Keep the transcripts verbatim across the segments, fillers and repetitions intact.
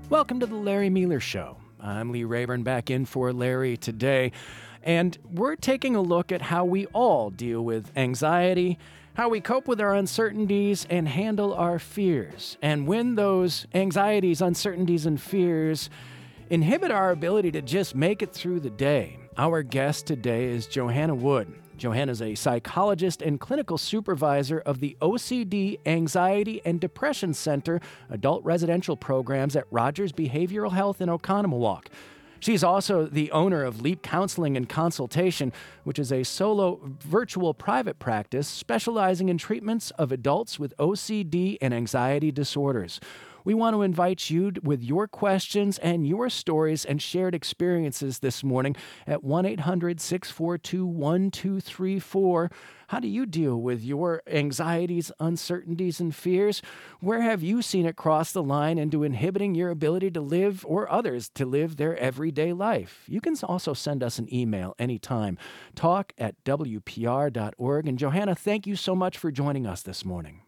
Welcome to the Larry Mueller Show. I'm Lee Rayburn, back in for Larry today, and we're taking a look at how we all deal with anxiety, how we cope with our uncertainties, and handle our fears. And when those anxieties, uncertainties, and fears inhibit our ability to just make it through the day. Our guest today is Johanna Wood. Johanna is a psychologist and clinical supervisor of the O C D, Anxiety, and Depression Center adult residential programs at Rogers Behavioral Health in Oconomowoc. She's also the owner of Leap Counseling and Consultation, which is a solo virtual private practice specializing in treatments of adults with O C D and anxiety disorders. We want to invite you with your questions and your stories and shared experiences this morning at one eight hundred, six four two, one two three four. How do you deal with your anxieties, uncertainties, and fears? Where have you seen it cross the line into inhibiting your ability to live or others to live their everyday life? You can also send us an email anytime. Talk at W P R dot org. And Johanna, thank you so much for joining us this morning.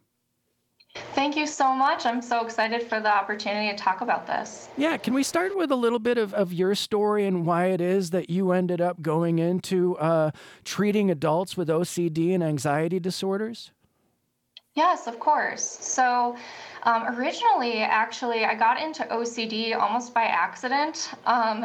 Thank you so much. I'm so excited for the opportunity to talk about this. Yeah, can we start with a little bit of, of your story and why it is that you ended up going into uh, treating adults with O C D and anxiety disorders? Yes, of course. So um, originally, actually, I got into O C D almost by accident. Um,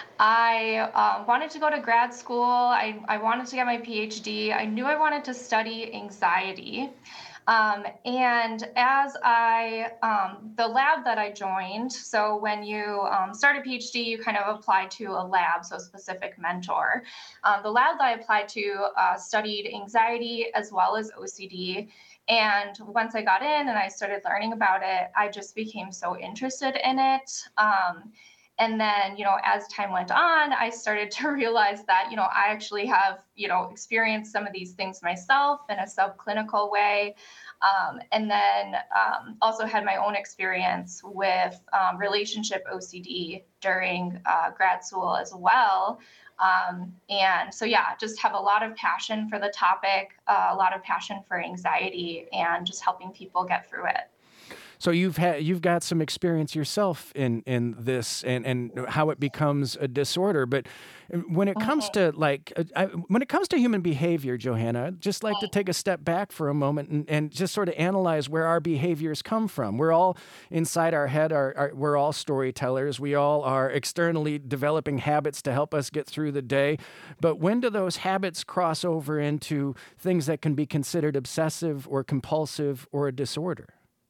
I uh, wanted to go to grad school. I, I wanted to get my PhD. I knew I wanted to study anxiety. Um, and as I, um, the lab that I joined, so when you um, start a PhD, you kind of apply to a lab, so a specific mentor. Um, the lab that I applied to uh, studied anxiety as well as O C D. And once I got in and I started learning about it, I just became so interested in it. Um, and then, you know, as time went on, I started to realize that, you know, I actually have, you know, experienced some of these things myself in a subclinical way. Um, and then um, also had my own experience with um, relationship O C D during uh, grad school as well. Um, and so, yeah, just have a lot of passion for the topic, uh, a lot of passion for anxiety and just helping people get through it. So you've had you've got some experience yourself in in this and, and how it becomes a disorder. But when it comes to like uh, I, when it comes to human behavior, Johanna, I'd just like to take a step back for a moment and, and just sort of analyze where our behaviors come from. We're all inside our head. Our, our we're all storytellers. We all are externally developing habits to help us get through the day. But when do those habits cross over into things that can be considered obsessive or compulsive or a disorder?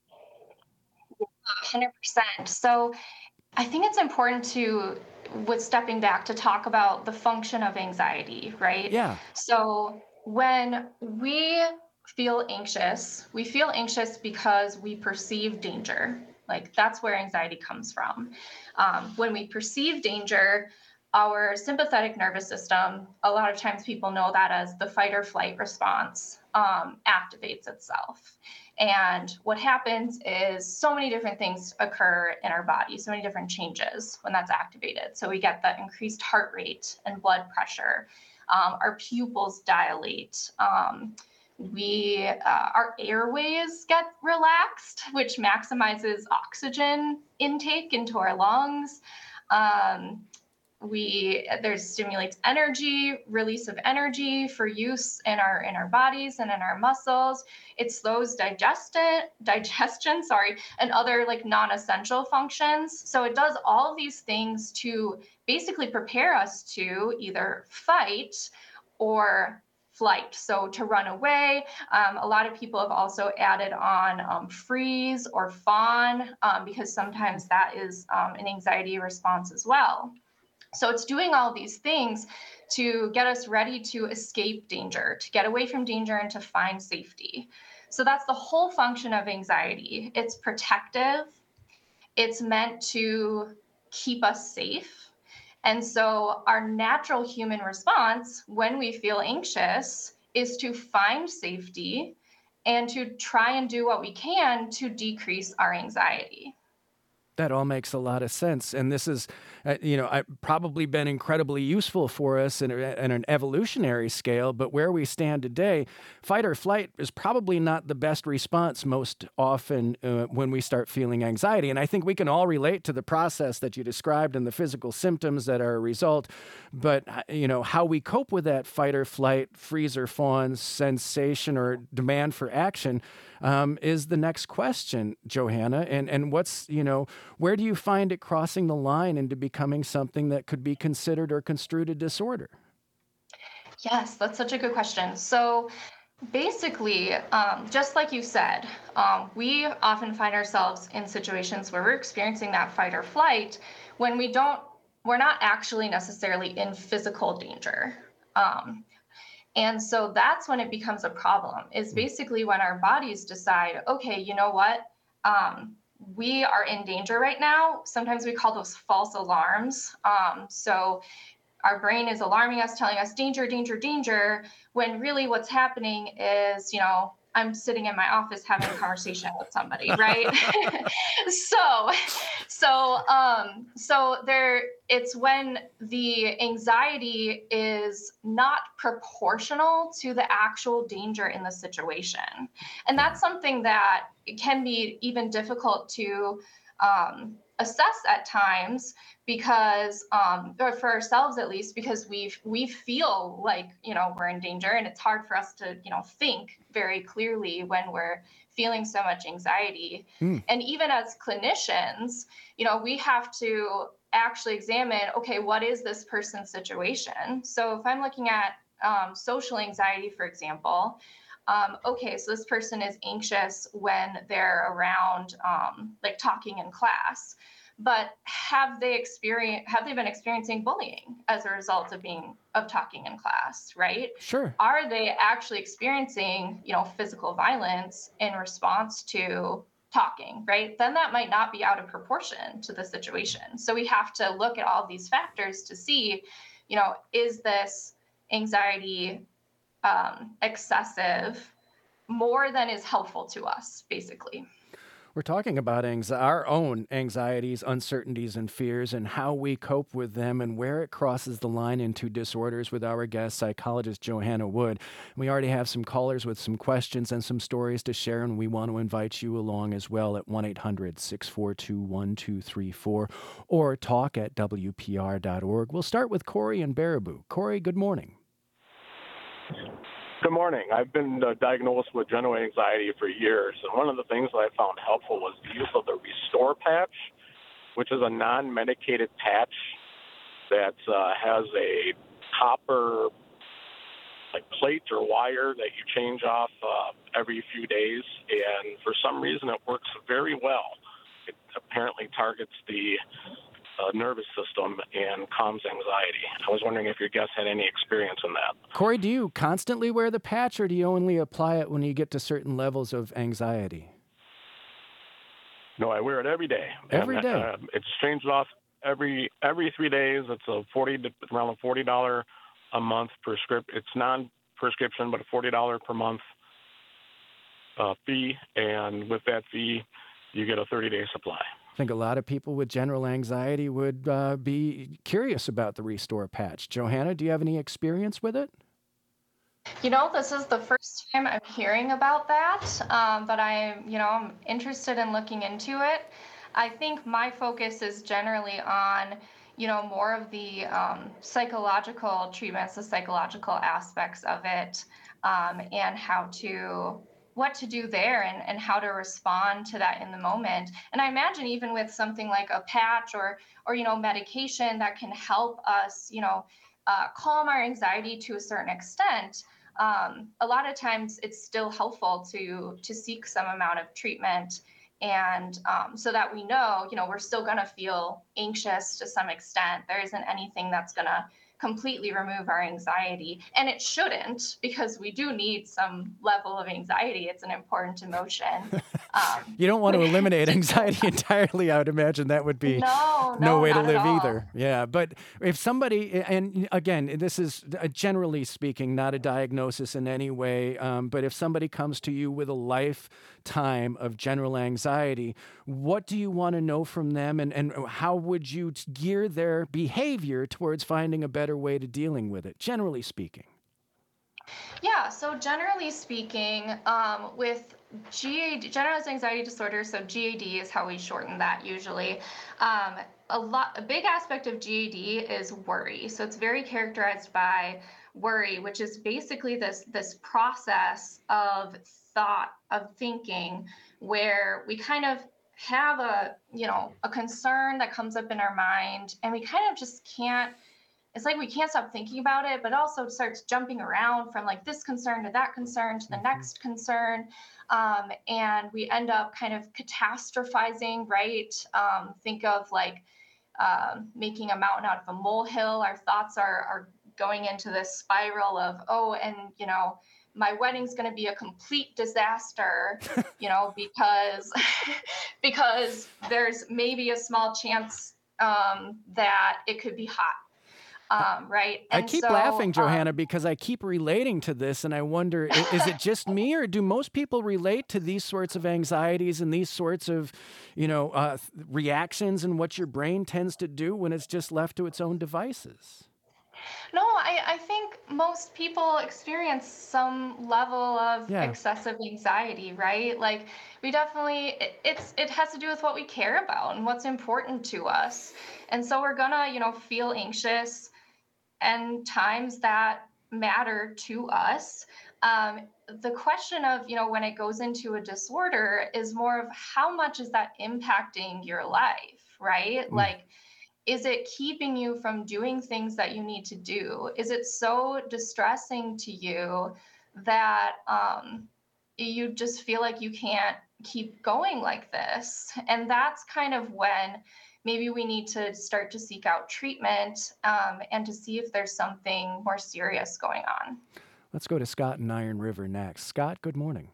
one hundred percent. So I think it's important to, with stepping back, to talk about the function of anxiety, right? Yeah. So when we feel anxious, we feel anxious because we perceive danger. Like that's where anxiety comes from. Um, when we perceive danger, our sympathetic nervous system, a lot of times people know that as the fight or flight response, um, activates itself. And what happens is so many different things occur in our body, so many different changes when that's activated. So we get the increased heart rate and blood pressure. Um, our pupils dilate. Um, we uh, our airways get relaxed, which maximizes oxygen intake into our lungs. Um, we there's stimulates energy, release of energy for use in our in our bodies and in our muscles. It slows digestion digestion sorry and other like non-essential functions. So it does all of these things to basically prepare us to either fight or flight, so to run away. Um, a lot of people have also added on um, freeze or fawn, um, because sometimes that is um, an anxiety response as well. So it's doing all these things to get us ready to escape danger, to get away from danger and to find safety. So that's the whole function of anxiety. It's protective. It's meant to keep us safe. And so our natural human response when we feel anxious is to find safety and to try and do what we can to decrease our anxiety. That all makes a lot of sense. And this is, uh, you know, I, probably been incredibly useful for us in, a, in an evolutionary scale. But where we stand today, fight or flight is probably not the best response most often uh, when we start feeling anxiety. And I think we can all relate to the process that you described and the physical symptoms that are a result. But, uh, you know, how we cope with that fight or flight, freeze or fawn sensation or demand for action um, is the next question, Johanna. And, and what's, you know, where do you find it crossing the line into becoming something that could be considered or construed a disorder? Yes, that's such a good question. So basically, um, just like you said, um, we often find ourselves in situations where we're experiencing that fight or flight when we don't, we're not actually necessarily in physical danger. Um, and so that's when it becomes a problem, is basically when our bodies decide, okay, you know what? Um, we are in danger right now. Sometimes we call those false alarms. Um, so our brain is alarming us, telling us danger, danger, danger, when really what's happening is, you know, I'm sitting in my office having a conversation with somebody, right? so, so, um, so there, it's when the anxiety is not proportional to the actual danger in the situation. And that's something that can be even difficult to um, assess at times because um or for ourselves at least, because we we feel like, you know, we're in danger, and it's hard for us to, you know, think very clearly when we're feeling so much anxiety. Mm. And even as clinicians, you know, we have to actually examine, okay, what is this person's situation? So if I'm looking at um, social anxiety, for example, um, okay, so this person is anxious when they're around, um, like talking in class, but have they experienced, have they been experiencing bullying as a result of being, of talking in class, right? Sure. Are they actually experiencing, you know, physical violence in response to talking, right? Then that might not be out of proportion to the situation. So we have to look at all these factors to see, you know, is this anxiety um, excessive more than is helpful to us, basically. We're talking about anxi- our own anxieties, uncertainties, and fears, and how we cope with them and where it crosses the line into disorders with our guest, psychologist Johanna Wood. We already have some callers with some questions and some stories to share, and we want to invite you along as well at one eight hundred, six four two, one two three four or talk at W P R dot org. We'll start with Corey in Baraboo. Corey, good morning. Good morning. I've been uh, diagnosed with general anxiety for years, and one of the things that I found helpful was the use of the Restore patch, which is a non-medicated patch that uh, has a copper like plate or wire that you change off uh, every few days, and for some reason it works very well. It apparently targets the Uh, nervous system and calms anxiety. I was wondering if your guest had any experience in that. Corey, do you constantly wear the patch, or do you only apply it when you get to certain levels of anxiety? No, I wear it every day. Every and, day? Uh, it's changed off every every three days. It's a forty around a forty dollar a month prescription. It's non-prescription, but a forty dollar per month uh, fee, and with that fee, you get a thirty day supply. I think a lot of people with general anxiety would uh, be curious about the Restore patch. Johanna, do you have any experience with it? You know, this is the first time I'm hearing about that, um, but I'm, you know, I'm interested in looking into it. I think my focus is generally on, you know, more of the um, psychological treatments, the psychological aspects of it, um, and how to, what to do there, and, and how to respond to that in the moment. And I imagine even with something like a patch or, or, you know, medication that can help us, you know, uh, calm our anxiety to a certain extent. Um, a lot of times it's still helpful to to seek some amount of treatment, and um, so that we know, you know, we're still going to feel anxious to some extent. There isn't anything that's going to completely remove our anxiety. And it shouldn't, because we do need some level of anxiety. It's an important emotion. Um, You don't want to eliminate anxiety entirely. I would imagine that would be no, no no, way to not at live all. either. Yeah. But if somebody, and again, this is uh, generally speaking, not a diagnosis in any way, um, but if somebody comes to you with a lifetime of general anxiety, what do you want to know from them, and, and how would you gear their behavior towards finding a better way to dealing with it, generally speaking? Yeah, so generally speaking, um, with G A D, generalized anxiety disorder, so G A D is how we shorten that usually. Um, a lot, a big aspect of G A D is worry. So it's very characterized by worry, which is basically this this process of thought, of thinking, where we kind of have a, you know, a concern that comes up in our mind, and we kind of just can't, it's like we can't stop thinking about it, but also starts jumping around from like this concern to that concern to the Mm-hmm. next concern. Um, and we end up kind of catastrophizing, right? Um, think of like um, making a mountain out of a molehill. Our thoughts are, are going into this spiral of, oh, and, you know, my wedding's going to be a complete disaster, you know, because because there's maybe a small chance um, that it could be hot. Um, right. I And keep so, laughing, Johanna, um, because I keep relating to this, and I wonder, i- is it just me, or do most people relate to these sorts of anxieties and these sorts of, you know, uh, th- reactions, and what your brain tends to do when it's just left to its own devices? no, I, I think most people experience some level of Yeah. excessive anxiety, right? Like we definitely, it, it's, it has to do with what we care about and what's important to us. And so we're gonna, you know, feel anxious and times that matter to us. Um, the question of, you know, when it goes into a disorder is more of how much is that impacting your life, right? Mm. Like, is it keeping you from doing things that you need to do? Is it so distressing to you that um, you just feel like you can't keep going like this? And that's kind of when maybe we need to start to seek out treatment um, and to see if there's something more serious going on. Let's go to Scott in Iron River next. Scott, good morning.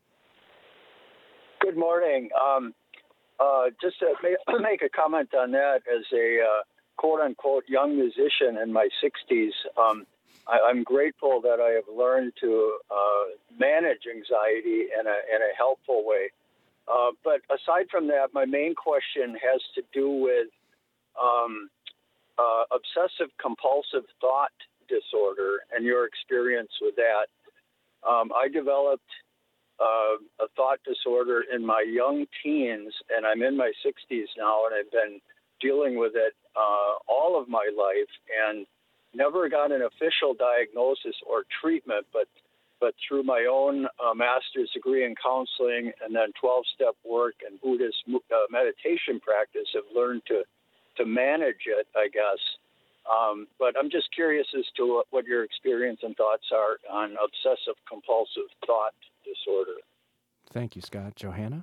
Good morning. Um, uh, just to ma- make a comment on that, as a uh, quote-unquote young musician in my sixties, um, I- I'm grateful that I have learned to uh, manage anxiety in a, in a helpful way. Uh, but aside from that, my main question has to do with um, uh, obsessive-compulsive thought disorder and your experience with that. Um, I developed Uh, a thought disorder in my young teens, and I'm in my sixties now, and I've been dealing with it uh, all of my life, and never got an official diagnosis or treatment, but but through my own uh, master's degree in counseling and then twelve-step work and Buddhist uh, meditation practice, have learned to to manage it, I guess. Um, but I'm just curious as to what your experience and thoughts are on obsessive-compulsive thought disorder. Thank you, Scott. Johanna?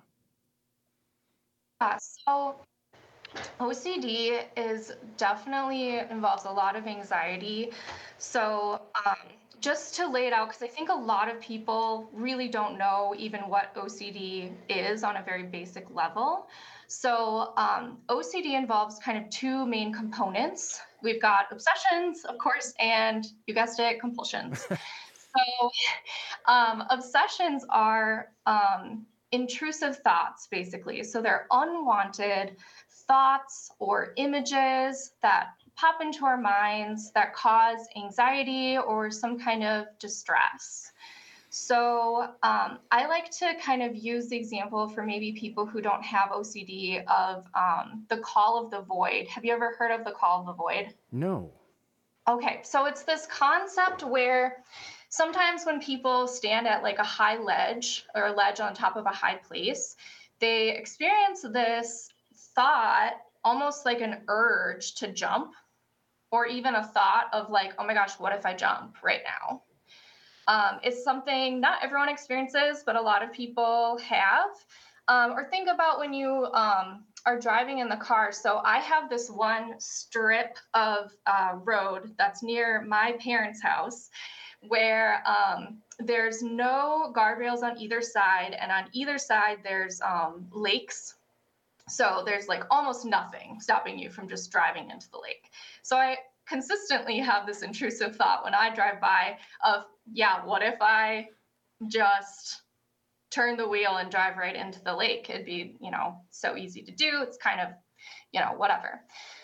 Uh, so O C D is definitely involves a lot of anxiety. So um, just to lay it out, because I think a lot of people really don't know even what O C D is on a very basic level. So um, O C D involves kind of two main components. We've got obsessions, of course, and you guessed it, compulsions. So um, obsessions are um, intrusive thoughts, basically. So they're unwanted thoughts or images that pop into our minds that cause anxiety or some kind of distress. So um, I like to kind of use the example for maybe people who don't have O C D of um, the call of the void. Have you ever heard of the call of the void? No. Okay, so it's this concept where sometimes when people stand at like a high ledge or a ledge on top of a high place, they experience this thought, almost like an urge to jump, or even a thought of like, oh my gosh, what if I jump right now? Um, it's something not everyone experiences, but a lot of people have. Um, or think about when you um, are driving in the car. So I have this one strip of uh, road that's near my parents' house where um, there's no guardrails on either side. And on either side, there's um, lakes. So there's like almost nothing stopping you from just driving into the lake. So I consistently have this intrusive thought when I drive by of, yeah, what if I just turn the wheel and drive right into the lake? It'd be, you know, so easy to do. It's kind of, you know, whatever.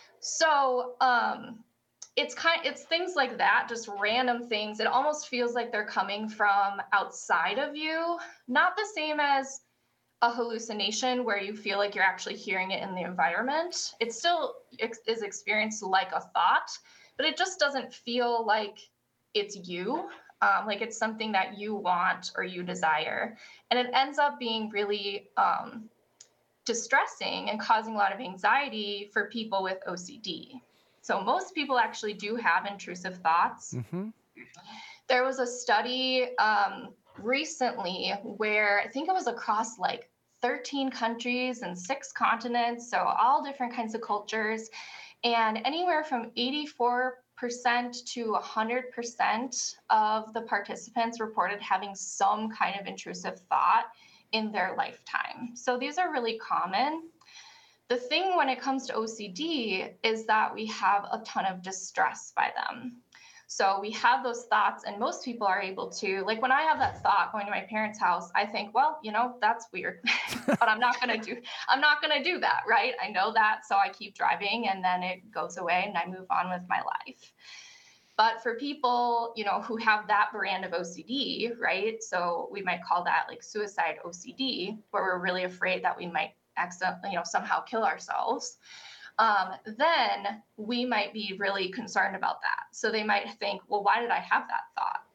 So um, it's kind of, it's things like that, just random things. It almost feels like they're coming from outside of you, not the same as a hallucination where you feel like you're actually hearing it in the environment. It still ex- is experienced like a thought, but it just doesn't feel like it's you, um, like it's something that you want or you desire. And it ends up being really um, distressing and causing a lot of anxiety for people with O C D. So most people actually do have intrusive thoughts. Mm-hmm. There was a study um, recently where I think it was across like thirteen countries and six continents, so all different kinds of cultures, and anywhere from eighty-four percent to one hundred percent of the participants reported having some kind of intrusive thought in their lifetime. So these are really common. The thing when it comes to O C D is that we have a ton of distress by them. So we have those thoughts, and most people are able to, like when I have that thought going to my parents' house, I think, well, you know, that's weird, but I'm not going to do, I'm not going to do that, right? I know that, so I keep driving and then it goes away and I move on with my life. But for people, you know, who have that brand of O C D, right? So we might call that like suicide O C D, where we're really afraid that we might accidentally, you know, somehow kill ourselves. Um, then we might be really concerned about that. So they might think, well, why did I have that thought?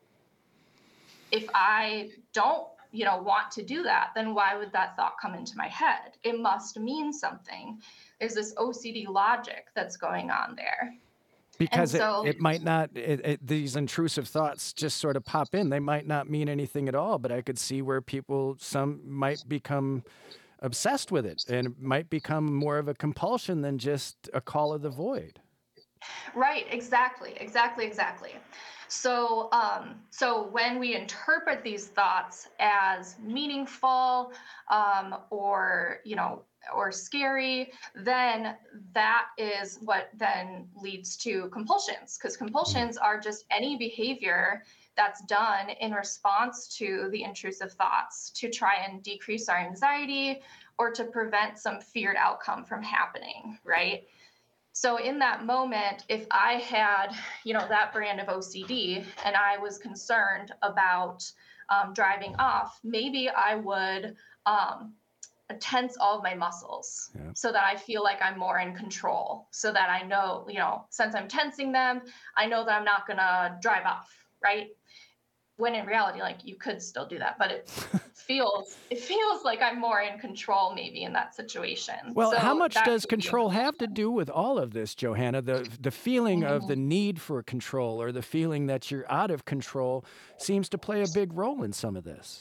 If I don't, you know, want to do that, then why would that thought come into my head? It must mean something. There's this O C D logic that's going on there. Because so, it, it might not, it, it, these intrusive thoughts just sort of pop in. They might not mean anything at all, but I could see where people, some might become obsessed with it, and it might become more of a compulsion than just a call of the void. Right, exactly, exactly, exactly. So, um, so when we interpret these thoughts as meaningful, um, or, you know, or scary, then that is what then leads to compulsions, because compulsions are just any behavior that's done in response to the intrusive thoughts to try and decrease our anxiety or to prevent some feared outcome from happening, right? So in that moment, if I had, you know, that brand of O C D and I was concerned about um, driving off, maybe I would um, tense all of my muscles, yeah, so that I feel like I'm more in control, so that I know, you know, since I'm tensing them, I know that I'm not going to drive off, right? When in reality, like, you could still do that, but it feels it feels like I'm more in control maybe in that situation. Well, so how much does could be- control have to do with all of this, Johanna? The the feeling Mhm. of the need for control, or the feeling that you're out of control, seems to play a big role in some of this.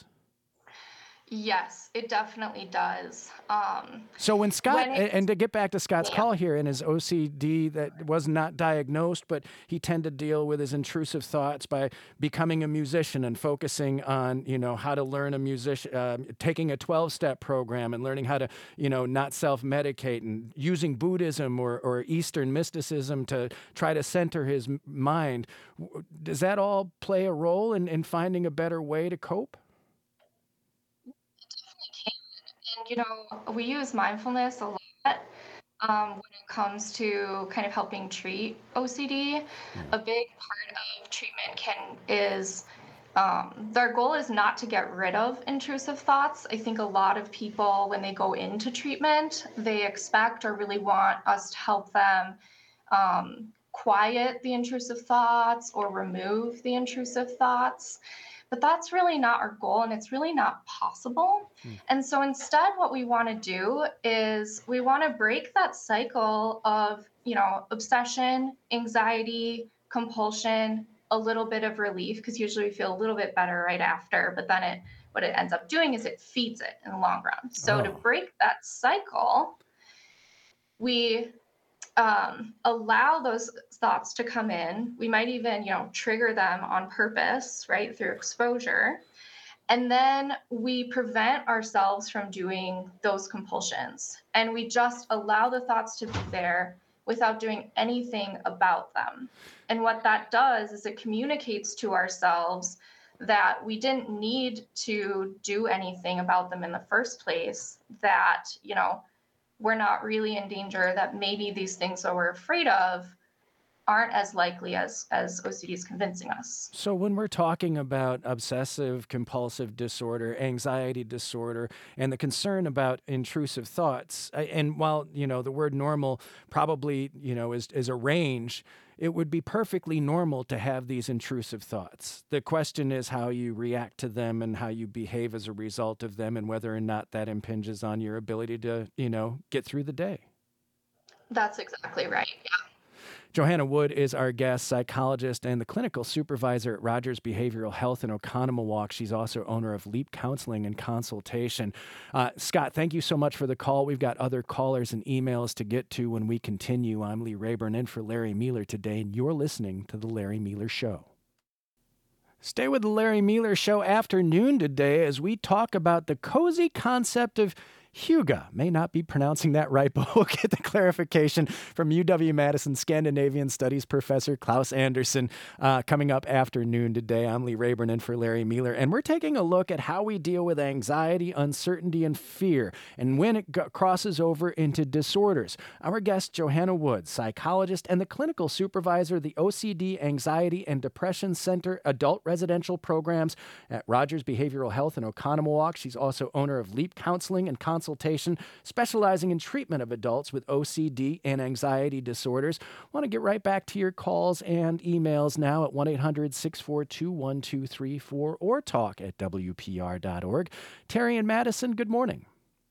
Yes, it definitely does. Um, So when Scott, when it- and to get back to Scott's Yeah. call here and his O C D that was not diagnosed, but he tended to deal with his intrusive thoughts by becoming a musician and focusing on, you know, how to learn a musician, uh, taking a twelve-step program and learning how to, you know, not self-medicate, and using Buddhism or, or Eastern mysticism to try to center his m- mind. W- Does that all play a role in, in finding a better way to cope? And, you know, we use mindfulness a lot um, when it comes to kind of helping treat O C D. A big part of treatment can is um, their goal is not to get rid of intrusive thoughts. I think a lot of people, when they go into treatment, they expect or really want us to help them um, quiet the intrusive thoughts or remove the intrusive thoughts. But that's really not our goal, and it's really not possible. Mm. And so instead, what we want to do is we want to break that cycle of, you know, obsession, anxiety, compulsion, a little bit of relief, because usually we feel a little bit better right after, but then it what it ends up doing is it feeds it in the long run. So oh. to break that cycle, we um, allow those thoughts to come in. We might even, you know, trigger them on purpose, right, through exposure. And then we prevent ourselves from doing those compulsions. And we just allow the thoughts to be there without doing anything about them. And what that does is it communicates to ourselves that we didn't need to do anything about them in the first place, that, you know, we're not really in danger, that maybe these things that we're afraid of aren't as likely as as O C D is convincing us. So when we're talking about obsessive compulsive disorder, anxiety disorder, and the concern about intrusive thoughts, I- and while, you know, the word normal probably, you know, is, is a range, it would be perfectly normal to have these intrusive thoughts. The question is how you react to them and how you behave as a result of them, and whether or not that impinges on your ability to, you know, get through the day. That's exactly right. Yeah. Johanna Wood is our guest, psychologist and the clinical supervisor at Rogers Behavioral Health in Oconomowoc. She's also owner of Leap Counseling and Consultation. Uh, Scott, thank you so much for the call. We've got other callers and emails to get to when we continue. I'm Lee Rayburn in for Larry Mueller today, and you're listening to The Larry Mueller Show. Stay with The Larry Mueller Show afternoon today as we talk about the cozy concept of hygge. May not be pronouncing that right, but we'll get the clarification from U W-Madison Scandinavian Studies professor Klaus Anderson uh, coming up afternoon today. I'm Lee Rayburn in for Larry Mueller, and we're taking a look at how we deal with anxiety, uncertainty, and fear, and when it go- crosses over into disorders. Our guest, Johanna Wood, psychologist and the clinical supervisor of the O C D, Anxiety, and Depression Center Adult Residential Programs at Rogers Behavioral Health in Oconomowoc. She's also owner of Leap Counseling and Consultation, specializing in treatment of adults with O C D and anxiety disorders. Want to get right back to your calls and emails now at one eight hundred six four two one two three four or talk at W P R dot org. Terry and Madison, good morning.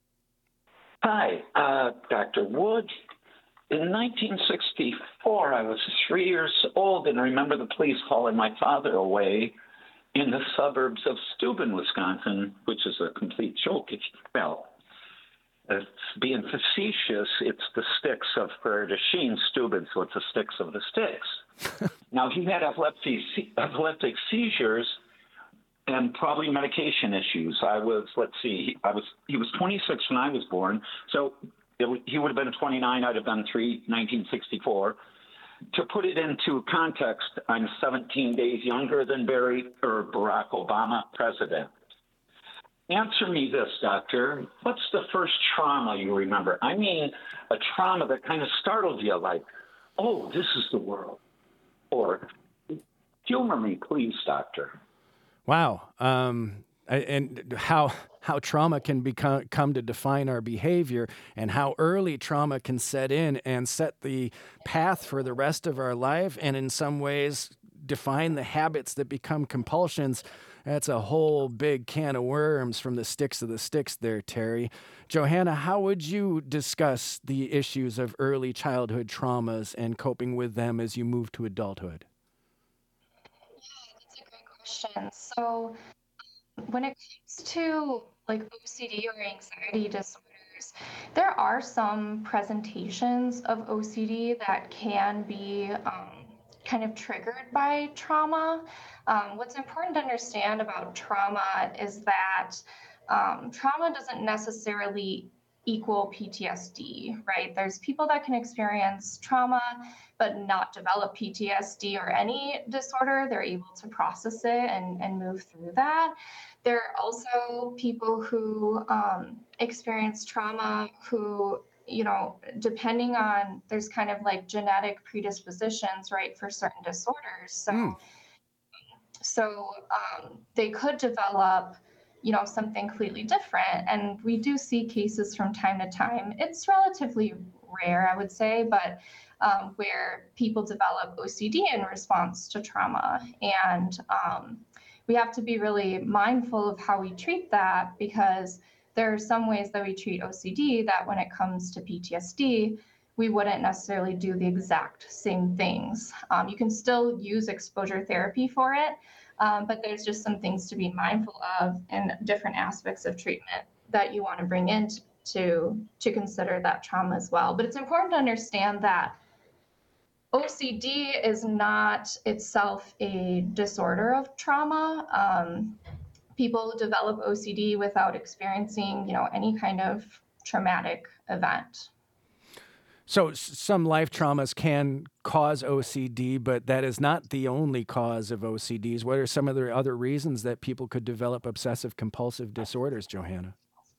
Hi, uh, Doctor Wood. In nineteen sixty-four, I was three years old and remember the police hauling my father away in the suburbs of Steuben, Wisconsin, which is a complete joke. If, well, it's being facetious, it's the sticks of Prairie du Chien, Steuben, so it's the sticks of the sticks. Now, he had epilepsy, epileptic seizures and probably medication issues. I was, let's see, I was he was twenty-six when I was born, so it, he would have been twenty-nine, I'd have been three, nineteen sixty-four. To put it into context, I'm seventeen days younger than Barry or Barack Obama, president. Answer me this, doctor. What's the first trauma you remember? I mean, a trauma that kind of startled you, like, oh, this is the world. Or humor me, please, doctor. Wow. Um, and how how trauma can become come to define our behavior, and how early trauma can set in and set the path for the rest of our life, and in some ways define the habits that become compulsions. That's a whole big can of worms from the sticks of the sticks there, Terry. Johanna, how would you discuss the issues of early childhood traumas and coping with them as you move to adulthood? Yeah, that's a great question. So when it comes to like O C D or anxiety disorders, there are some presentations of O C D that can be um, kind of triggered by trauma. Um, what's important to understand about trauma is that um, trauma doesn't necessarily equal P T S D, right? There's people that can experience trauma but not develop P T S D or any disorder. They're able to process it and, and move through that. There are also people who um, experience trauma who, you know, depending on, there's kind of like genetic predispositions, right, for certain disorders. So, Mm. so um, they could develop, you know, something completely different. And we do see cases from time to time. It's relatively rare, I would say, but um, where people develop O C D in response to trauma. And um, we have to be really mindful of how we treat that, because there are some ways that we treat O C D that when it comes to P T S D, we wouldn't necessarily do the exact same things. Um, you can still use exposure therapy for it, um, but there's just some things to be mindful of in different aspects of treatment that you want to bring into to, to consider that trauma as well. But it's important to understand that O C D is not itself a disorder of trauma. Um, people develop O C D without experiencing, you know, any kind of traumatic event. So s- some life traumas can cause O C D, but that is not the only cause of O C Ds. What are some of the other reasons that people could develop obsessive compulsive disorders, Johanna?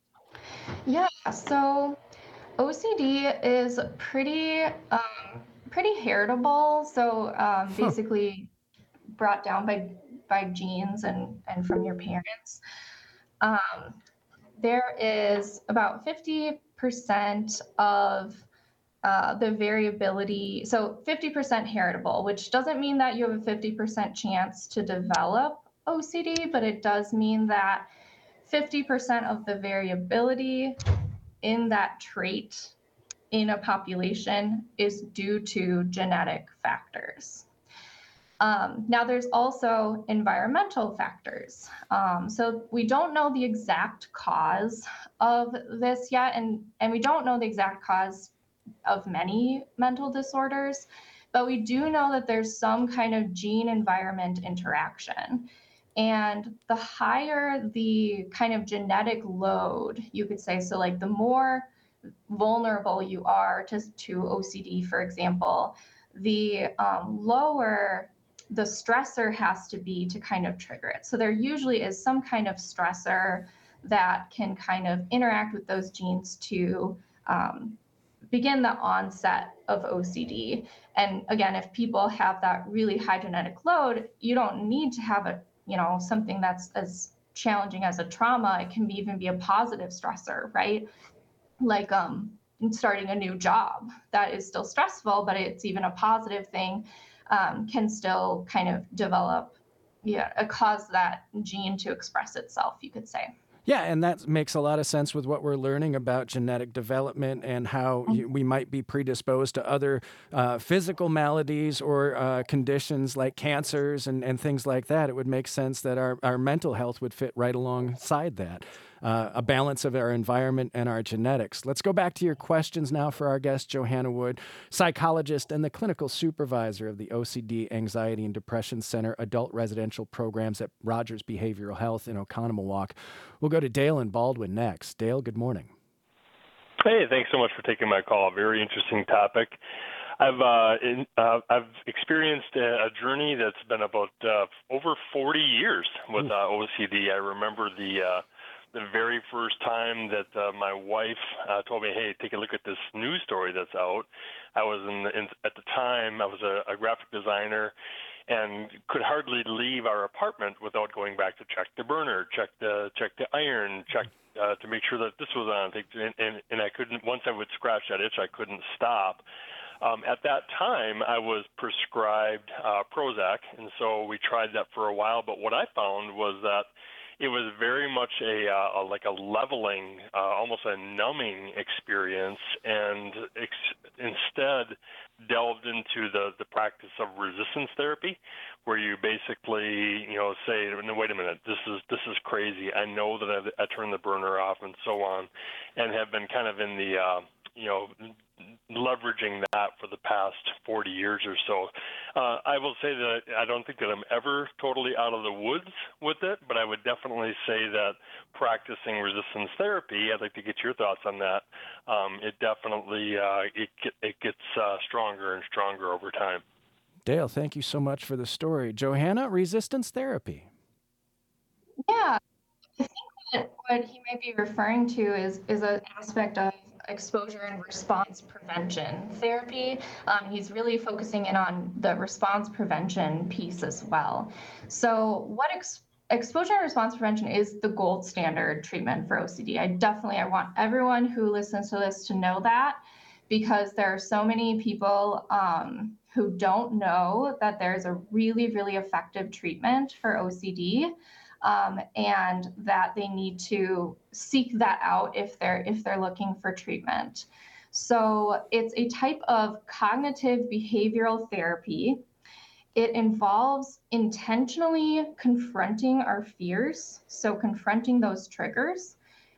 Yeah, so O C D is pretty um, pretty heritable. So um, Huh. basically brought down by by genes and and from your parents. Um, there is about fifty percent of uh, the variability. So fifty percent heritable, which doesn't mean that you have a fifty percent chance to develop O C D, but it does mean that fifty percent of the variability in that trait in a population is due to genetic factors. Um, now, there's also environmental factors. Um, so we don't know the exact cause of this yet, and, and we don't know the exact cause of many mental disorders, but we do know that there's some kind of gene environment interaction. And the higher the kind of genetic load, you could say, so like the more vulnerable you are to, to O C D, for example, the um, lower the stressor has to be to kind of trigger it. So there usually is some kind of stressor that can kind of interact with those genes to um, begin the onset of O C D. And again, if people have that really high genetic load, you don't need to have a, you know, something that's as challenging as a trauma. It can be, even be a positive stressor, right? Like um, starting a new job. That is still stressful, but it's even a positive thing, um, can still kind of develop, yeah, uh, cause that gene to express itself, you could say. Yeah, and that makes a lot of sense with what we're learning about genetic development and how y- we might be predisposed to other uh, physical maladies or uh, conditions like cancers and, and things like that. It would make sense that our, our mental health would fit right alongside that. Uh, a balance of our environment and our genetics. Let's go back to your questions now for our guest, Johanna Wood, psychologist and the clinical supervisor of the O C D, Anxiety, and Depression Center Adult Residential Programs at Rogers Behavioral Health in Oconomowoc. We'll go to Dale and Baldwin next. Dale, good morning. Hey, thanks so much for taking my call. Very interesting topic. I've uh, in, uh, I've experienced a, a journey that's been about uh, over forty years with uh, O C D. I remember the uh, the very first time that uh, my wife uh, told me, "Hey, take a look at this news story that's out." I was in, the, in at the time I was a, a graphic designer, and could hardly leave our apartment without going back to check the burner, check the check the iron, check uh, to make sure that this was on. And, and, and I couldn't. Once I would scratch that itch, I couldn't stop. Um, at that time, I was prescribed uh, Prozac, and so we tried that for a while. But what I found was that it was very much a, uh, a like a leveling, uh, almost a numbing experience, and ex- instead delved into the, the practice of resistance therapy, where you basically, you know, say, no, wait a minute, this is this is crazy. I know that I, I turned the burner off and so on, and have been kind of in the, uh, you know, leveraging that for the past forty years or so. Uh, I will say that I don't think that I'm ever totally out of the woods with it, but I would definitely say that practicing resistance therapy, I'd like to get your thoughts on that. Um, it definitely uh, it it gets uh, stronger and stronger over time. Dale, thank you so much for the story. Johanna, resistance therapy. Yeah, I think that what he might be referring to is is an aspect of exposure and response prevention therapy. Um, he's really focusing in on the response prevention piece as well. So what ex- exposure and response prevention is the gold standard treatment for O C D. I definitely, I want everyone who listens to this to know that, because there are so many people um, who don't know that there's a really, really effective treatment for O C D. Um, and that they need to seek that out if they're if they're looking for treatment. So it's a type of cognitive behavioral therapy. It involves intentionally confronting our fears, so confronting those triggers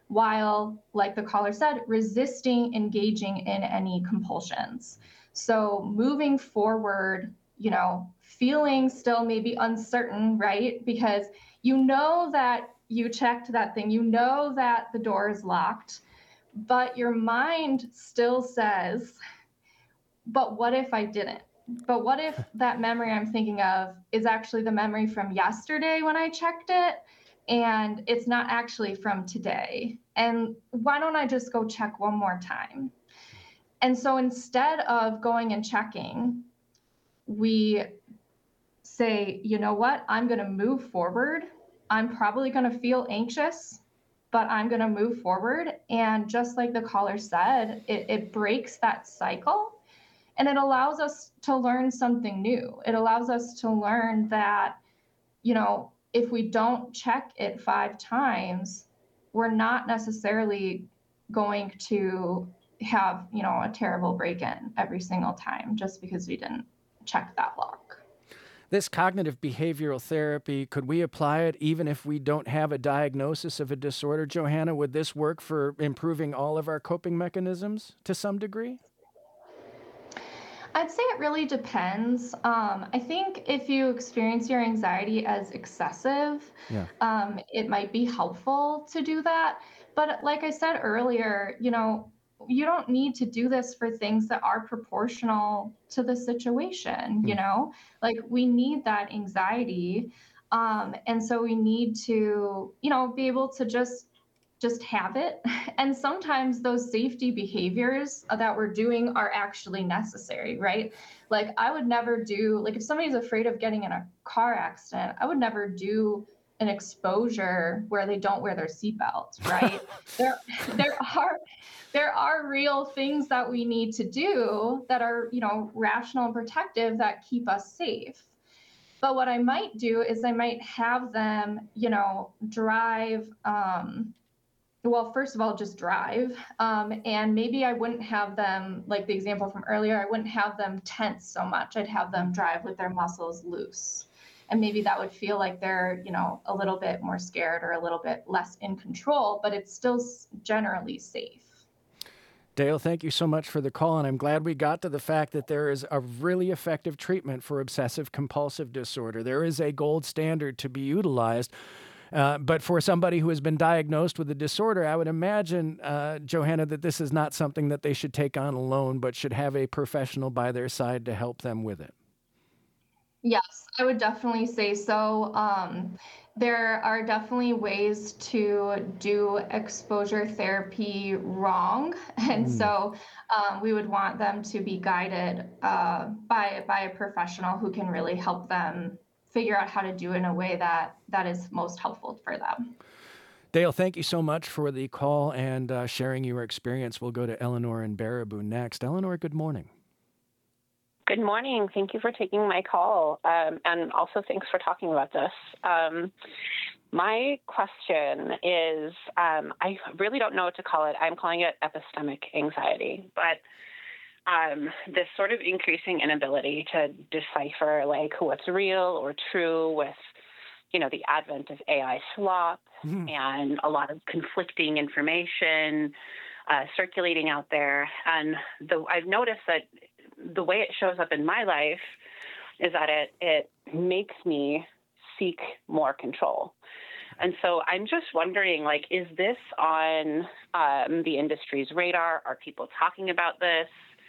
while, like the caller said, resisting engaging in any compulsions. So moving forward, you know, feeling still maybe uncertain, right? Because you know that you checked that thing, you know that the door is locked, but your mind still says, but what if I didn't? But what if that memory I'm thinking of is actually the memory from yesterday when I checked it, and it's not actually from today? And why don't I just go check one more time? And so instead of going and checking, we say, you know what, I'm going to move forward. I'm probably going to feel anxious, but I'm going to move forward. And just like the caller said, it, it breaks that cycle. And it allows us to learn something new. It allows us to learn that, you know, if we don't check it five times, we're not necessarily going to have, you know, a terrible break-in every single time just because we didn't check that lock. This cognitive behavioral therapy, could we apply it even if we don't have a diagnosis of a disorder? Johanna, would this work for improving all of our coping mechanisms to some degree? I'd say it really depends. Um, I think if you experience your anxiety as excessive, Yeah. um, it might be helpful to do that. But like I said earlier, you know, you don't need to do this for things that are proportional to the situation, you Mm. know, like we need that anxiety. Um, and so we need to, you know, be able to just just have it. And sometimes those safety behaviors that we're doing are actually necessary, right? Like I would never do, like if somebody's afraid of getting in a car accident, I would never do an exposure where they don't wear their seatbelt, right? there, there are, there are real things that we need to do that are, you know, rational and protective that keep us safe. But what I might do is I might have them, you know, drive, um, well, first of all, just drive. Um, and maybe I wouldn't have them, like the example from earlier, I wouldn't have them tense so much. I'd have them drive with their muscles loose. And maybe that would feel like they're, you know, a little bit more scared or a little bit less in control, but it's still generally safe. Dale, thank you so much for the call, and I'm glad we got to the fact that there is a really effective treatment for obsessive compulsive disorder. There is a gold standard to be utilized. Uh, but for somebody who has been diagnosed with a disorder, I would imagine, uh, Johanna, that this is not something that they should take on alone, but should have a professional by their side to help them with it. Yes, I would definitely say so. Um, there are definitely ways to do exposure therapy wrong. And Mm. so um, we would want them to be guided uh, by, by a professional who can really help them figure out how to do it in a way that that is most helpful for them. Dale, thank you so much for the call and uh, sharing your experience. We'll go to Eleanor in Baraboo next. Eleanor, good morning. Good morning. Thank you for taking my call. Um, and also thanks for talking about this. Um, my question is, um, I really don't know what to call it. I'm calling it epistemic anxiety, but Um, this sort of increasing inability to decipher like what's real or true with, you know, the advent of A I slop mm-hmm. and a lot of conflicting information uh, circulating out there. And the, I've noticed that the way it shows up in my life is that it, it makes me seek more control. And so I'm just wondering, like, is this on um, the industry's radar? Are people talking about this?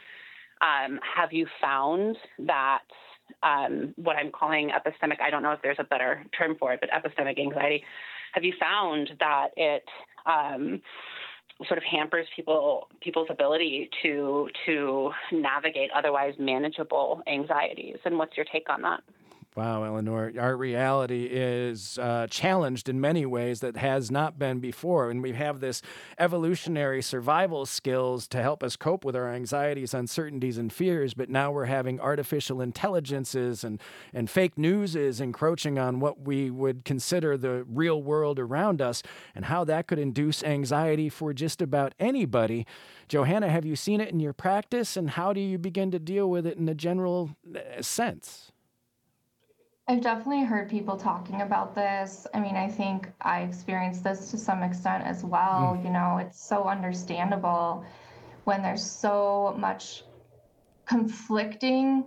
Um, have you found that um, what I'm calling epistemic, I don't know if there's a better term for it, but epistemic anxiety, have you found that it um, sort of hampers people people's ability to to navigate otherwise manageable anxieties? And what's your take on that? Wow, Eleanor, our reality is uh, challenged in many ways that has not been before. And we have this evolutionary survival skills to help us cope with our anxieties, uncertainties, and fears. But now we're having artificial intelligences and, and fake news is encroaching on what we would consider the real world around us and how that could induce anxiety for just about anybody. Johanna, have you seen it in your practice, and how do you begin to deal with it in a general sense? I've definitely heard people talking about this. I mean, I think I experienced this to some extent as Mm. well. You know, it's so understandable when there's so much conflicting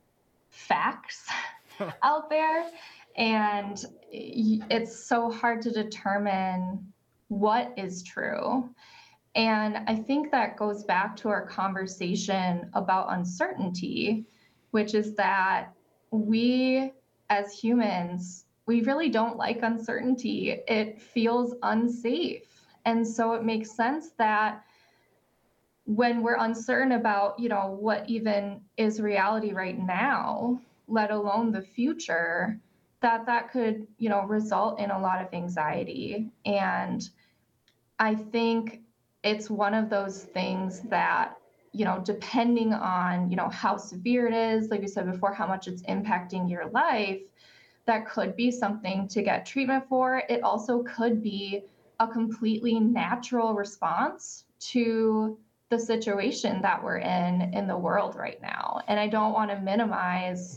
facts out there, and it's so hard to determine what is true. And I think that goes back to our conversation about uncertainty, which is that we as humans, we really don't like uncertainty. It feels unsafe. And so it makes sense that when we're uncertain about, you know, what even is reality right now, let alone the future, that that could, you know, result in a lot of anxiety. And I think it's one of those things that, you know, depending on, you know, how severe it is, like you said before, how much it's impacting your life, that could be something to get treatment for. It also could be a completely natural response to the situation that we're in in the world right now. And I don't want to minimize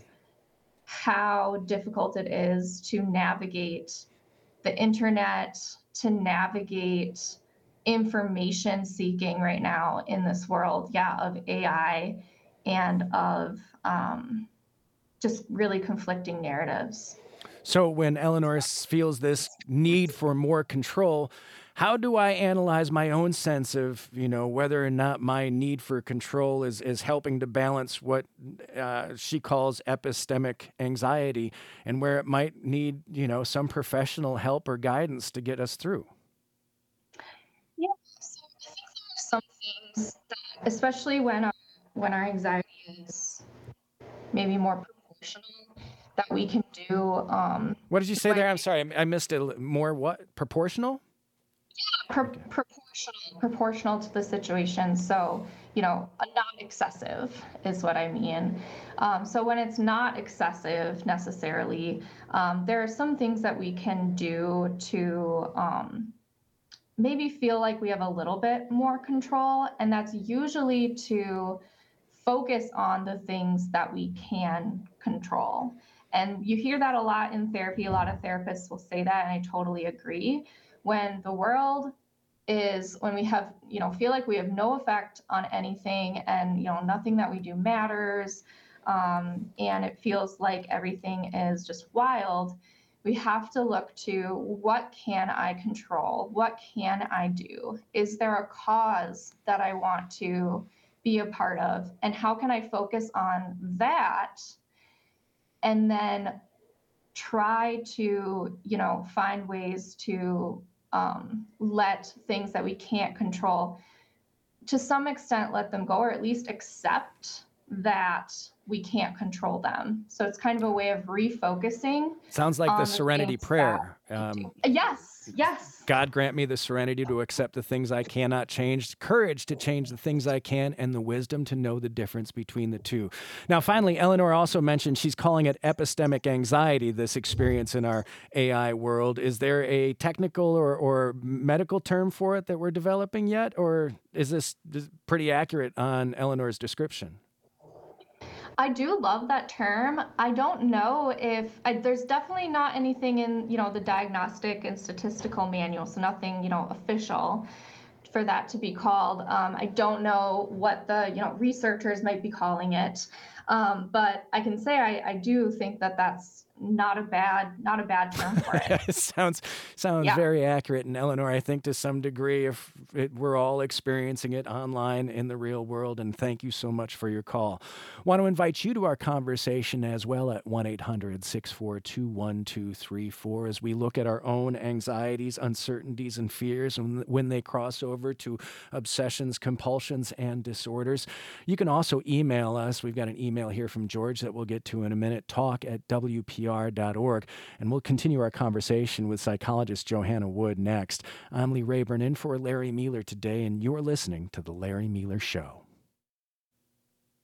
how difficult it is to navigate the internet, to navigate information seeking right now in this world, yeah, of A I and of um, just really conflicting narratives. So when Eleanor feels this need for more control, how do I analyze my own sense of, you know, whether or not my need for control is, is helping to balance what uh, she calls epistemic anxiety and where it might need, you know, some professional help or guidance to get us through? Yeah, so I think there are some things that, especially when our, when our anxiety is maybe more proportional, that we can do. Um, What did you say when there? I'm sorry, I I missed it. More what? Proportional? pro- Okay. proportional proportional to the situation, so you know, uh, not excessive is what I mean. Um, so when it's not excessive necessarily, um, there are some things that we can do to um, maybe feel like we have a little bit more control, and that's usually to focus on the things that we can control. And you hear that a lot in therapy. A lot of therapists will say that, and I totally agree. When the world is, when we have, you know, feel like we have no effect on anything, and, you know, nothing that we do matters, um, and it feels like everything is just wild, we have to look to, what can I control? What can I do? Is there a cause that I want to be a part of? And how can I focus on that and then try to, you know, find ways to um, let things that we can't control, to some extent, let them go, or at least accept that we can't control them. So it's kind of a way of refocusing Sounds like the on the Serenity things that Prayer. we Um, do. Yes, yes. God grant me the serenity to accept the things I cannot change, courage to change the things I can, and the wisdom to know the difference between the two. Now, finally, Eleanor also mentioned she's calling it epistemic anxiety, this experience in our A I world. Is there a technical or, or medical term for it that we're developing yet? Or is this pretty accurate on Eleanor's description? I do love that term. I don't know if I, there's definitely not anything in, you know, the diagnostic and statistical manual, so nothing, you know, official for that to be called. Um, I don't know what the, you know, researchers might be calling it, um, but I can say I, I do think that that's not a bad, not a bad term for it. It sounds sounds Yeah. very accurate. And Eleanor, I think to some degree, if it, we're all experiencing it online in the real world. And thank you so much for your call. Want to invite you to our conversation as well at one eight hundred six four two one two three four as we look at our own anxieties, uncertainties, and fears, and when they cross over to obsessions, compulsions, and disorders. You can also email us. We've got an email here from George that we'll get to in a minute, talk at W P R dot org. And we'll continue our conversation with psychologist Johanna Wood next. I'm Lee Rayburn in for Larry Mueller today, and you're listening to The Larry Mueller Show.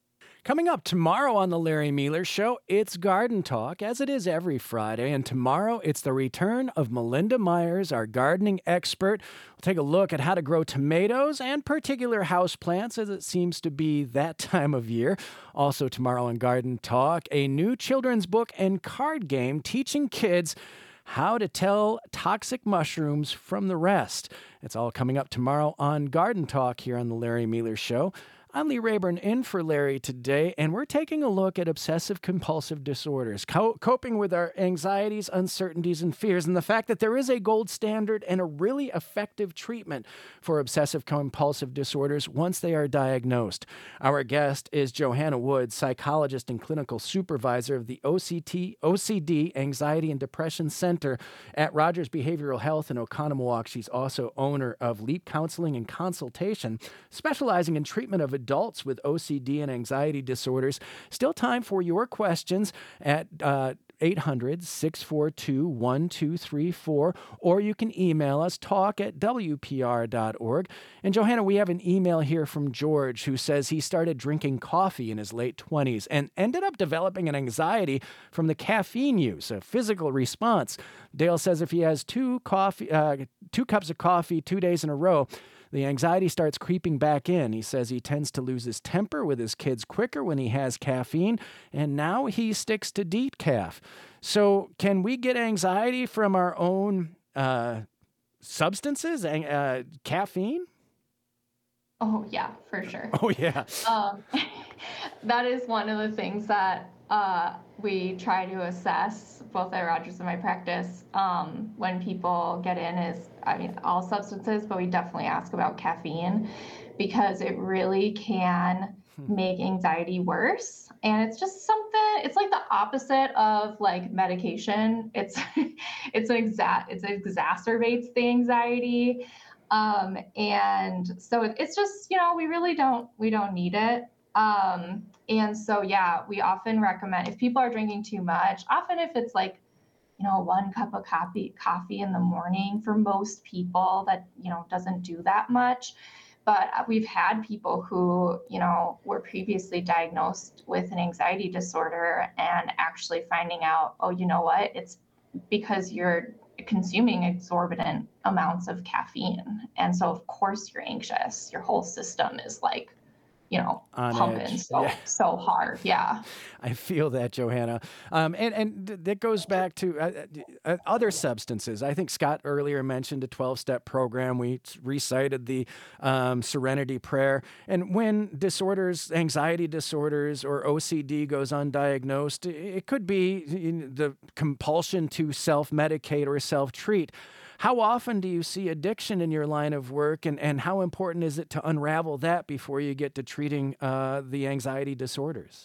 Coming up tomorrow on the Larry Mealer Show, it's Garden Talk, as it is every Friday. And tomorrow, it's the return of Melinda Myers, our gardening expert. We'll take a look at how to grow tomatoes and particular houseplants, as it seems to be that time of year. Also tomorrow on Garden Talk, a new children's book and card game teaching kids how to tell toxic mushrooms from the rest. It's all coming up tomorrow on Garden Talk here on the Larry Mealer Show. I'm Lee Rayburn in for Larry today, and we're taking a look at obsessive-compulsive disorders, co- coping with our anxieties, uncertainties, and fears, and the fact that there is a gold standard and a really effective treatment for obsessive-compulsive disorders once they are diagnosed. Our guest is Johanna Woods, psychologist and clinical supervisor of the O C T, O C D Anxiety and Depression Center at Rogers Behavioral Health in Oconomowoc. She's also owner of Leap Counseling and Consultation, specializing in treatment of adults with O C D and anxiety disorders. Still time for your questions at uh, eight hundred, six four two, one two three four, or you can email us, talk at w p r dot org. And Johanna, we have an email here from George who says he started drinking coffee in his late twenties and ended up developing an anxiety from the caffeine use, a physical response. Dale says if he has two coffee, uh, two cups of coffee two days in a row, the anxiety starts creeping back in. He says he tends to lose his temper with his kids quicker when he has caffeine, and now he sticks to decaf. So can we get anxiety from our own uh, substances, uh, caffeine? Oh, yeah, for sure. Oh, yeah. Um, that is one of the things that uh, we try to assess, both at Rogers and my practice, um, when people get in is, I mean, all substances, but we definitely ask about caffeine because it really can make anxiety worse. And it's just something, it's like the opposite of like medication. It's, it's an exact, it exacerbates the anxiety. Um, and so it, it's just, you know, we really don't, we don't need it. Um, and so, yeah, we often recommend if people are drinking too much, often if it's like, you know, one cup of coffee, coffee in the morning for most people that, you know, doesn't do that much. But we've had people who, you know, were previously diagnosed with an anxiety disorder and actually finding out, oh, you know what, it's because you're consuming exorbitant amounts of caffeine. And so, of course, you're anxious. Your whole system is like, you know, on pumping edge. so, Yeah. so hard. Yeah. I feel that, Johanna. Um, and, and that goes back to uh, uh, other substances. I think Scott earlier mentioned a twelve-step program. We recited the um, Serenity Prayer. And when disorders, anxiety disorders or O C D goes undiagnosed, it could be the compulsion to self-medicate or self-treat. How often do you see addiction in your line of work, and, and how important is it to unravel that before you get to treating uh, the anxiety disorders?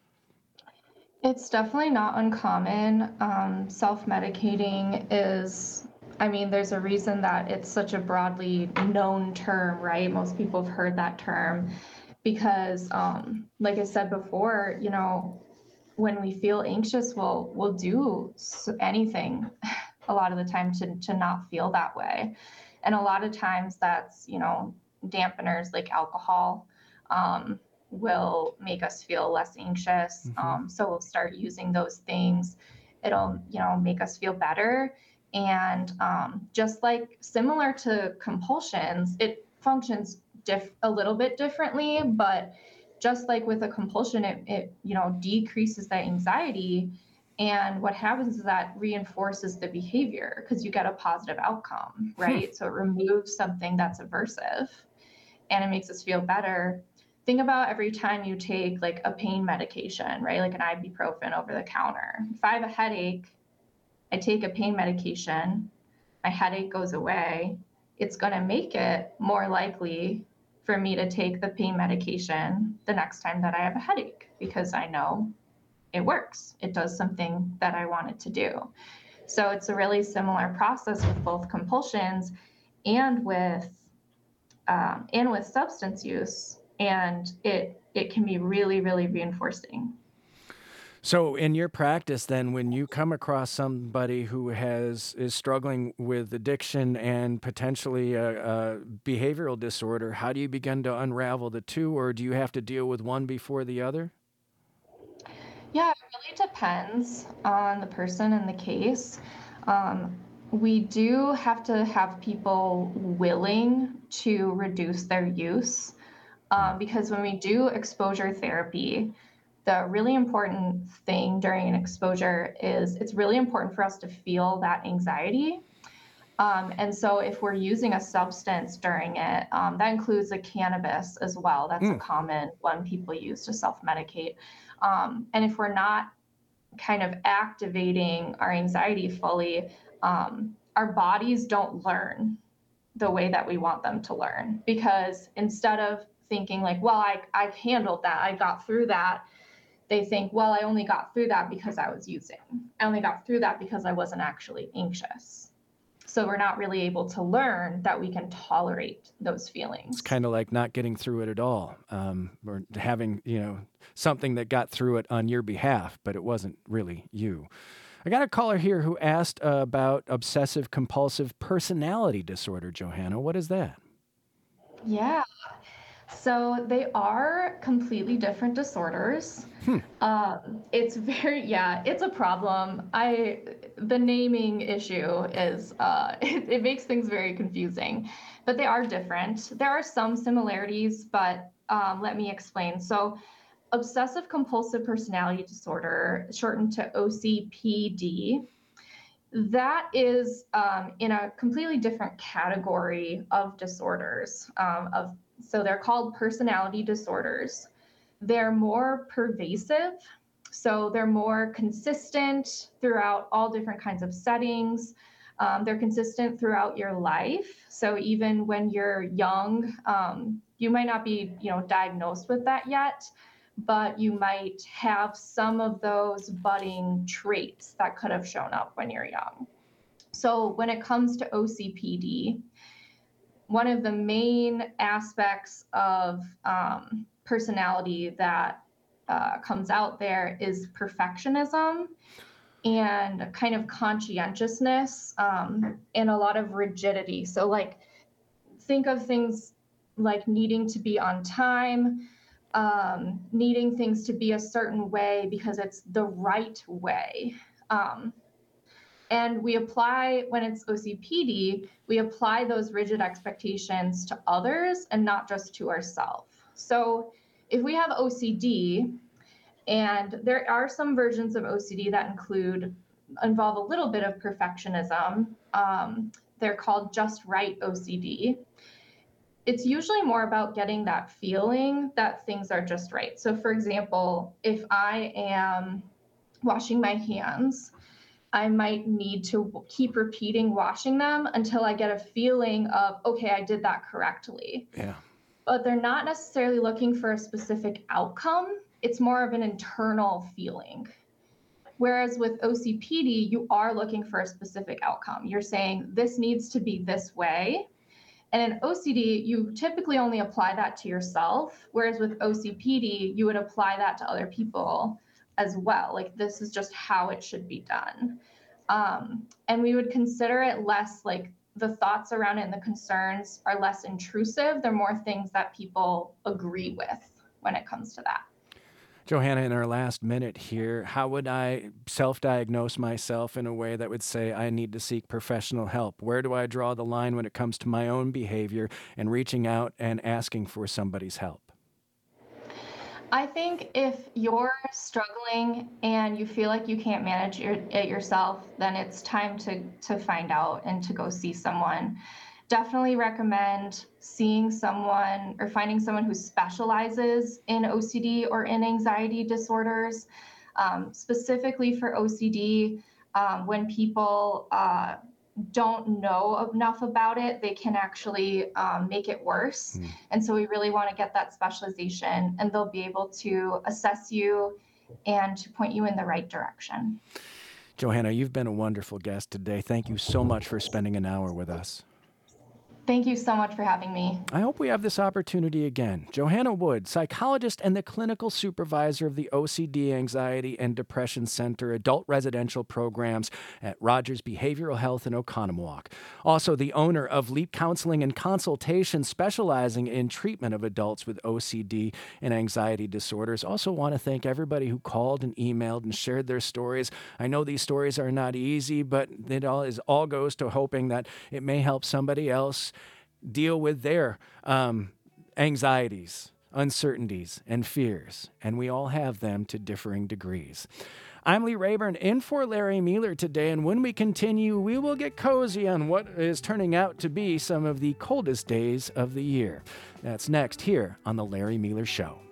It's definitely not uncommon. Um, self-medicating is, I mean, there's a reason that it's such a broadly known term, right? Most people have heard that term because, um, like I said before, you know, when we feel anxious, we'll, we'll do anything a lot of the time to, to not feel that way. And a lot of times that's, you know, dampeners like alcohol um, will make us feel less anxious. Mm-hmm. Um, so we'll start using those things. It'll, you know, make us feel better. And um, just like similar to compulsions, it functions diff- a little bit differently, but just like with a compulsion, it, it, you know, decreases that anxiety. And what happens is that reinforces the behavior because you get a positive outcome, right? So it removes something that's aversive and it makes us feel better. Think about every time you take like a pain medication, right? Like an ibuprofen over the counter. If I have a headache, I take a pain medication, my headache goes away. It's going to make it more likely for me to take the pain medication the next time that I have a headache because I know it works. It does something that I want it to do. So it's a really similar process with both compulsions and with um, and with substance use, and it it can be really, really reinforcing. So in your practice then, when you come across somebody who has is struggling with addiction and potentially a, a behavioral disorder, how do you begin to unravel the two, or do you have to deal with one before the other? really depends on the person and the case. Um, we do have to have people willing to reduce their use, um, because when we do exposure therapy, the really important thing during an exposure is it's really important for us to feel that anxiety. Um, and so if we're using a substance during it, um, that includes a cannabis as well. That's a Mm. common one people use to self-medicate. Um, and if we're not kind of activating our anxiety fully, um, our bodies don't learn the way that we want them to learn. Because instead of thinking like, well, I, I've handled that, I got through that, they think, well, I only got through that because I was using. I only got through that because I wasn't actually anxious. So we're not really able to learn that we can tolerate those feelings. It's kind of like not getting through it at all, um, or having, you know, something that got through it on your behalf, but it wasn't really you. I got a caller here who asked uh, about obsessive compulsive personality disorder. Johanna, what is that? Yeah. So they are completely different disorders. Hmm. Um, it's very, yeah, it's a problem. I, the naming issue is, uh, it, it makes things very confusing, but they are different. There are some similarities, but um, let me explain. So obsessive compulsive personality disorder, shortened to O C P D, that is um, in a completely different category of disorders. Um, of so they're called personality disorders. They're more pervasive, so they're more consistent throughout all different kinds of settings. Um, they're consistent throughout your life. So even when you're young, um, you might not be, you know, diagnosed with that yet, but you might have some of those budding traits that could have shown up when you're young. So when it comes to O C P D, one of the main aspects of um, personality that uh, comes out there is perfectionism and kind of conscientiousness, um, and a lot of rigidity. So like, think of things like needing to be on time, um, needing things to be a certain way because it's the right way. Um, and we apply, when it's O C P D, we apply those rigid expectations to others and not just to ourselves. So if we have O C D, and there are some versions of O C D that include, involve a little bit of perfectionism. Um, they're called just right O C D. It's usually more about getting that feeling that things are just right. So for example, if I am washing my hands, I might need to keep repeating washing them until I get a feeling of, okay, I did that correctly. Yeah. But they're not necessarily looking for a specific outcome. It's more of an internal feeling. Whereas with O C P D, you are looking for a specific outcome. You're saying this needs to be this way. And in O C D, you typically only apply that to yourself. Whereas with O C P D, you would apply that to other people as well. Like, this is just how it should be done. Um, and we would consider it less like the thoughts around it and the concerns are less intrusive. They're more things that people agree with when it comes to that. Johanna, in our last minute here, how would I self-diagnose myself in a way that would say I need to seek professional help? Where do I draw the line when it comes to my own behavior and reaching out and asking for somebody's help? I think if you're struggling and you feel like you can't manage your, it yourself, then it's time to, to find out and to go see someone. Definitely recommend seeing someone or finding someone who specializes in O C D or in anxiety disorders. Um, specifically for O C D, um, when people uh, don't know enough about it, they can actually um, make it worse. Mm. And so we really want to get that specialization, and they'll be able to assess you and to point you in the right direction. Johanna, you've been a wonderful guest today. Thank you so much for spending an hour with us. Thank you so much for having me. I hope we have this opportunity again. Johanna Wood, psychologist and the clinical supervisor of the O C D Anxiety and Depression Center Adult Residential Programs at Rogers Behavioral Health in Oconomowoc. Also the owner of Leap Counseling and Consultation, specializing in treatment of adults with O C D and anxiety disorders. Also want to thank everybody who called and emailed and shared their stories. I know these stories are not easy, but it all, is, all goes to hoping that it may help somebody else deal with their um, anxieties, uncertainties, and fears. And we all have them to differing degrees. I'm Lee Rayburn in for Larry Mueller today, and when we continue, we will get cozy on what is turning out to be some of the coldest days of the year. That's next here on The Larry Mueller Show.